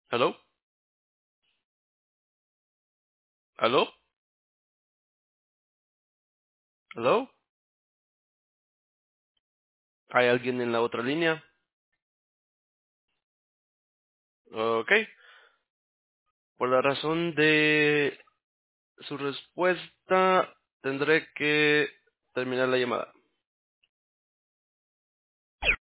¿Aló? ¿Aló? ¿Aló? ¿Hay alguien en la otra línea? Ok. Por la razón de su respuesta, tendré que terminar la llamada.